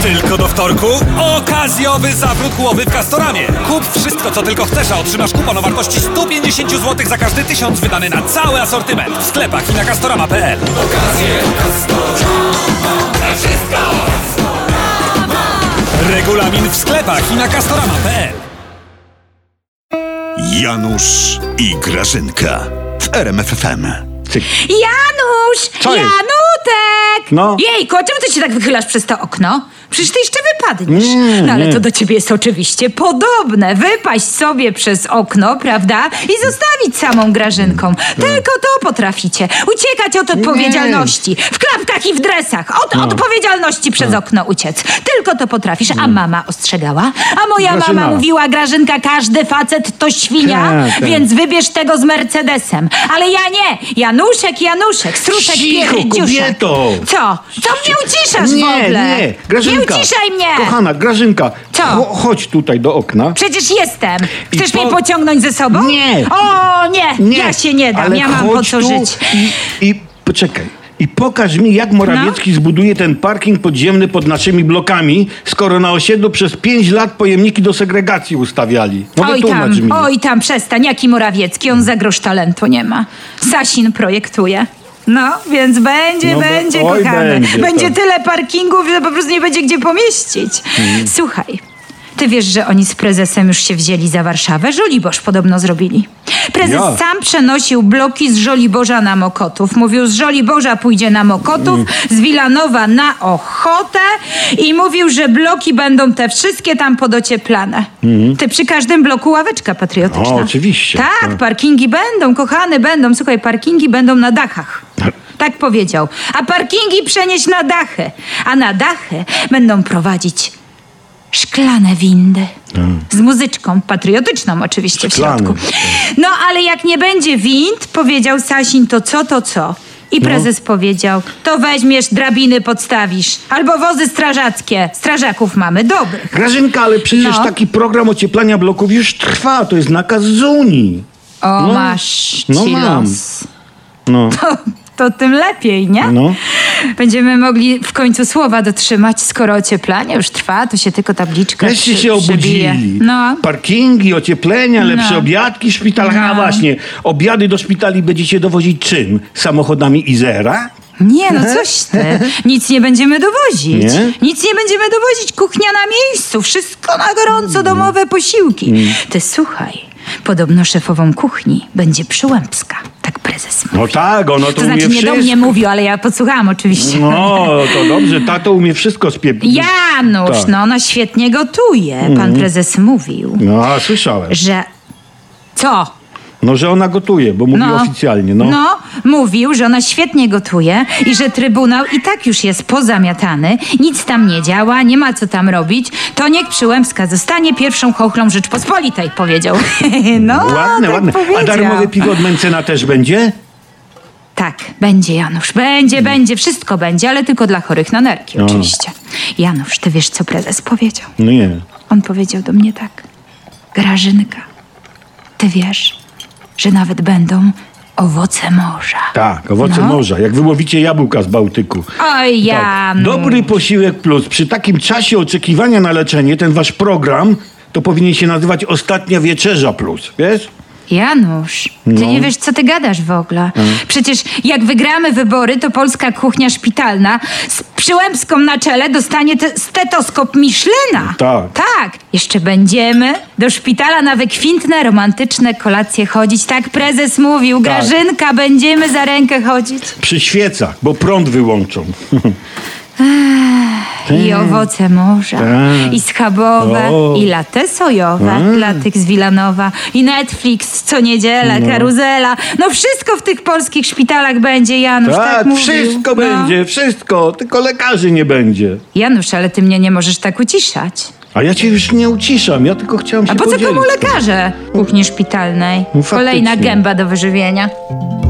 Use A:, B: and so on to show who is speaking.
A: Tylko do wtorku okazjowy zawrót głowy w Castoramie. Kup wszystko, co tylko chcesz, a otrzymasz kupon o wartości 150 zł za każdy 1000 wydany na cały asortyment w sklepach i na castorama.pl.
B: Okazje Castorama, na wszystko.
A: Regulamin w sklepach i na castorama.pl.
C: Janusz i Grażynka w RMF FM.
D: Janusz!
E: Co jest?
D: Janutek!
E: No.
D: Jejku, a czemu ty się tak wychylasz przez to okno? Przecież ty jeszcze wypadniesz. No ale to do ciebie jest oczywiście podobne. Wypaść sobie przez okno, prawda? I zostawić samą Grażynką. Tylko to potraficie. Uciekać od odpowiedzialności. W klapkach i w dresach. Od odpowiedzialności przez okno uciec. Tylko to potrafisz. A mama ostrzegała? A moja
E: Grażyna.
D: mama mówiła, Grażynka, każdy facet to świnia,
E: Tak.
D: więc wybierz tego z Mercedesem. Ale ja nie. Januszek, struszek
E: Cicho,
D: pierdziuszek.
E: kobieto!
D: Co mnie uciszasz w
E: Nie,
D: ogóle?
E: nie, Grażynka.
D: Nie uciszaj mnie!
E: Kochana, Grażynka.
D: Co?
E: Chodź tutaj do okna.
D: Przecież jestem. Chcesz
E: I
D: mnie pociągnąć ze sobą?
E: Nie.
D: O, nie. Ja się nie dam.
E: Ale
D: Ja mam po
E: chodź
D: co
E: tu
D: żyć.
E: I poczekaj. I pokaż mi, jak Morawiecki zbuduje ten parking podziemny pod naszymi blokami, skoro na osiedlu przez 5 lat pojemniki do segregacji ustawiali. No wytłumacz mi.
D: Oj tam, przestań. Jaki Morawiecki? On za grosz talentu nie ma. Sasin projektuje. No, więc będzie,
E: No oj,
D: kochany.
E: będzie, tak.
D: Tyle parkingów, że po prostu nie będzie gdzie pomieścić. Słuchaj, ty wiesz, że oni z prezesem już się wzięli za Warszawę? Żoliborz podobno zrobili. Prezes
E: Ja.
D: sam przenosił bloki z Żoliborza na Mokotów. Mówił, z Żoliborza pójdzie na Mokotów, z Wilanowa na Ochotę i mówił, że bloki będą te wszystkie tam podocieplane. Ty przy każdym bloku ławeczka patriotyczna.
E: O, oczywiście.
D: Tak,
E: Tak.
D: parkingi będą, kochane będą. Słuchaj, parkingi będą na dachach. Tak powiedział. A parkingi przenieść na dachy. A na dachy będą prowadzić szklane windy. Z muzyczką, patriotyczną oczywiście w
E: Szklane.
D: środku. No ale jak nie będzie wind, powiedział Sasin, to co? I prezes powiedział, to weźmiesz, drabiny podstawisz. Albo wozy strażackie. Strażaków mamy dobrych.
E: Grażynka, ale przecież
D: No.
E: taki program ocieplania bloków już trwa. To jest nakaz z Unii.
D: O,
E: No.
D: masz
E: No
D: ci
E: mam.
D: los.
E: No.
D: To tym lepiej, nie?
E: No.
D: Będziemy mogli w końcu słowa dotrzymać, skoro ocieplanie już trwa, to się tylko tabliczka
E: Wreszcie się
D: przybije.
E: obudzili.
D: No.
E: Parkingi, ocieplenia, lepsze
D: No.
E: obiadki w szpitalach. A właśnie, obiady do szpitali będziecie dowozić czym? Samochodami Izera?
D: Nie, no coś ty. Nic nie będziemy dowozić.
E: Nie?
D: Nic nie będziemy dowozić. Kuchnia na miejscu. Wszystko na gorąco, domowe posiłki. Ty słuchaj, podobno szefową kuchni będzie Przyłębska. Tak prezes mówi.
E: No tak, ono to
D: To
E: umie
D: znaczy nie
E: wszystko.
D: do mnie mówił, ale ja podsłuchałam oczywiście.
E: No, to dobrze, tato umie wszystko spieprzyć.
D: Janusz,
E: Tak.
D: no ona świetnie gotuje. Pan prezes mówił,
E: No, a słyszałem.
D: że... Co?
E: No, że ona gotuje, bo mówi oficjalnie. No.
D: Mówił, że ona świetnie gotuje i że Trybunał i tak już jest pozamiatany, nic tam nie działa, nie ma co tam robić, to niech Przyłębska zostanie pierwszą chochlą Rzeczpospolitej, powiedział. No,
E: Ładne,
D: tak
E: ładne.
D: powiedział.
E: A darmowe piwo od Mencena też będzie?
D: Tak, będzie Janusz, będzie, wszystko będzie, ale tylko dla chorych na nerki oczywiście. Janusz, ty wiesz, co prezes powiedział?
E: No nie.
D: On powiedział do mnie tak: Grażynka, ty wiesz, że nawet będą owoce morza.
E: Tak, owoce
D: No.
E: morza. Jak wyłowicie jabłka z Bałtyku.
D: Oj, Janusz.
E: Dobry posiłek plus. Przy takim czasie oczekiwania na leczenie, ten wasz program, to powinien się nazywać Ostatnia Wieczerza plus. Wiesz?
D: Janusz, ty nie wiesz, co ty gadasz w ogóle. Przecież jak wygramy wybory, to polska kuchnia szpitalna z Przyłębską na czele dostanie stetoskop Michelina.
E: Tak.
D: Tak. Jeszcze będziemy do szpitala na wykwintne, romantyczne kolacje chodzić. Tak prezes mówił.
E: Tak.
D: Grażynka, będziemy za rękę chodzić.
E: Przy świecach, bo prąd wyłączą.
D: I owoce morza,
E: Tak.
D: i schabowe,
E: O.
D: i latte sojowe dla tych z Wilanowa, i Netflix co niedzielę, karuzela. No wszystko w tych polskich szpitalach będzie, Janusz, tak,
E: Tak,
D: mówił.
E: wszystko
D: No.
E: będzie, wszystko. Tylko lekarzy nie będzie.
D: Janusz, ale ty mnie nie możesz tak uciszać.
E: A ja cię już nie uciszam, ja tylko chciałam się
D: A po co
E: podzielić.
D: komu lekarze kuchni szpitalnej?
E: No faktycznie.
D: Kolejna gęba do wyżywienia.